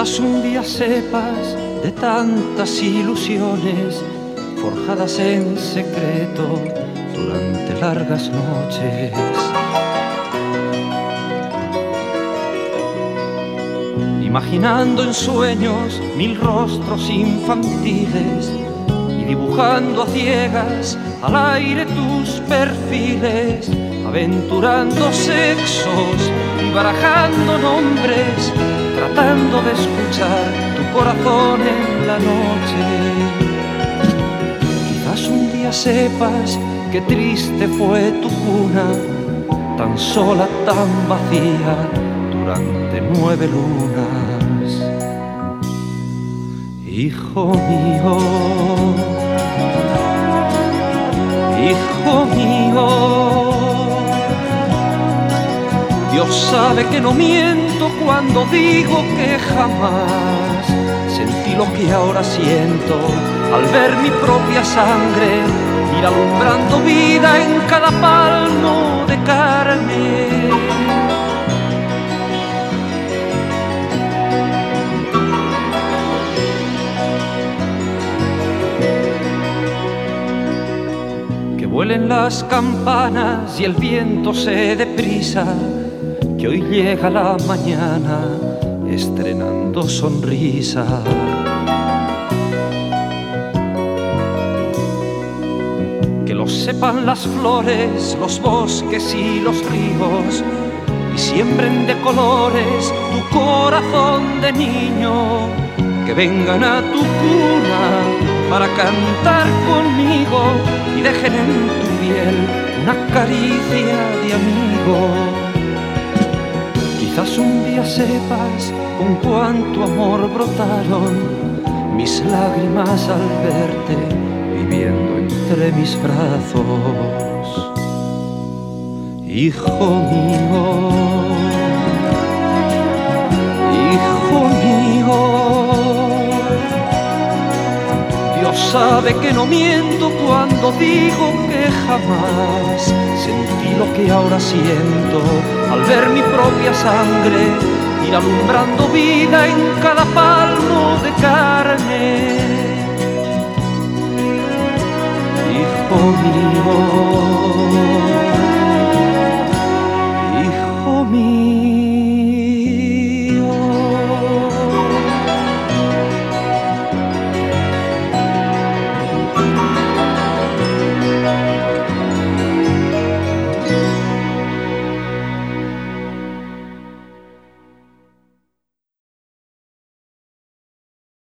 Quizás un día sepas de tantas ilusiones forjadas en secreto durante largas noches. Imaginando en sueños mil rostros infantiles y dibujando a ciegas al aire tus perfiles, aventurando sexos y barajando nombres, tratando de escuchar tu corazón en la noche. Quizás un día sepas qué triste fue tu cuna, tan sola, tan vacía, durante 9 lunas. Hijo mío, hijo mío, Dios sabe que no miento cuando digo que jamás sentí lo que ahora siento al ver mi propia sangre ir alumbrando vida en cada palmo de carne. Que vuelen las campanas y el viento se dé prisa, que hoy llega la mañana estrenando sonrisa. Que lo sepan las flores, los bosques y los ríos, y siembren de colores tu corazón de niño. Que vengan a tu cuna para cantar conmigo y dejen en tu piel una caricia de amigo. Quizás un día sepas con cuánto amor brotaron mis lágrimas al verte viviendo entre mis brazos. Hijo mío, hijo mío, Dios sabe que no miento cuando digo que jamás sentí lo que ahora siento al ver mi propia sangre ir alumbrando vida en cada palmo de carne. Hijo mío,